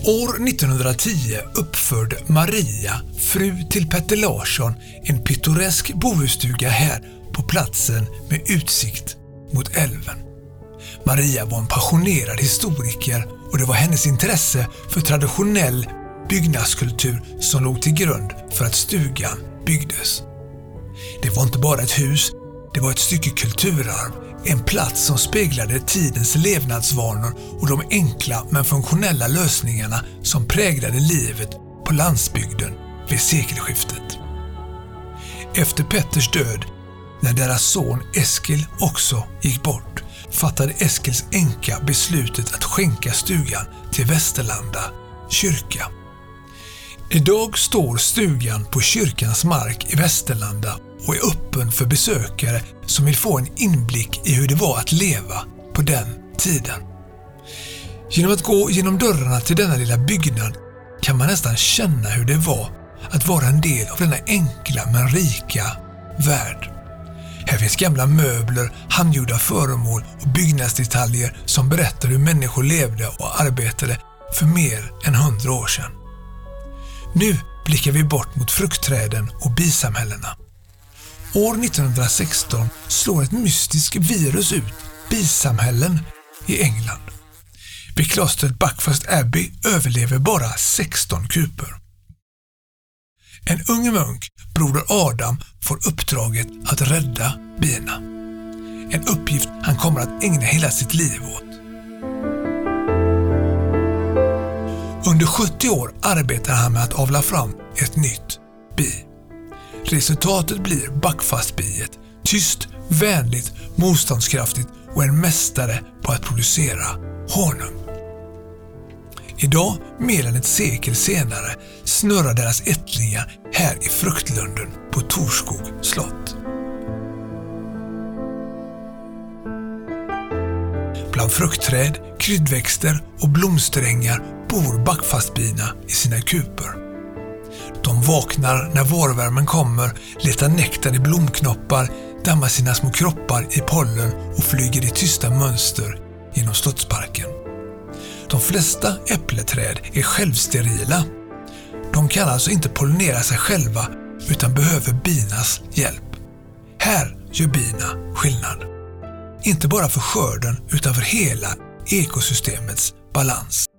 År 1910 uppförde Maria, fru till Petter Larsson, en pittoresk bohusstuga här på platsen med utsikt mot älven. Maria var en passionerad historiker och det var hennes intresse för traditionell byggnadskultur som låg till grund för att stugan byggdes. Det var inte bara ett hus, det var ett stycke kulturarv, en plats som speglade tidens levnadsvanor och de enkla men funktionella lösningarna som präglade livet på landsbygden vid sekelskiftet. Efter Petters död, när deras son Eskil också gick bort, fattade Eskils änka beslutet att skänka stugan till Västerlanda kyrka. Idag står stugan på kyrkans mark i Västerlanda och är öppen för besökare som vill få en inblick i hur det var att leva på den tiden. Genom att gå genom dörrarna till denna lilla byggnad kan man nästan känna hur det var att vara en del av denna enkla men rika värld. Här finns gamla möbler, handgjorda föremål och byggnadsdetaljer som berättar hur människor levde och arbetade för mer än 100 år sedan. Nu blickar vi bort mot fruktträden och bisamhällena. År 1916 slår ett mystiskt virus ut bisamhällen i England. Vid klostret Buckfast Abbey överlever bara 16 kupor. En ung munk, broder Adam, får uppdraget att rädda bina. En uppgift han kommer att ägna hela sitt liv åt. Under 70 år arbetar han med att avla fram ett nytt bi. Resultatet blir Buckfastbiet, tyst, vänligt, motståndskraftigt och en mästare på att producera honung. Idag, mer än ett sekel senare, snurrar deras ättlingar här i fruktlunden på Torskog slott. Bland fruktträd, kryddväxter och blomsterängar bor backfastbina i sina kupor. De vaknar när vårvärmen kommer, letar nektar i blomknoppar, dammar sina små kroppar i pollen och flyger i tysta mönster genom slottsparken. De flesta äppleträd är självsterila. De kan alltså inte pollinera sig själva utan behöver binas hjälp. Här gör bina skillnad. Inte bara för skörden utan för hela ekosystemets balans.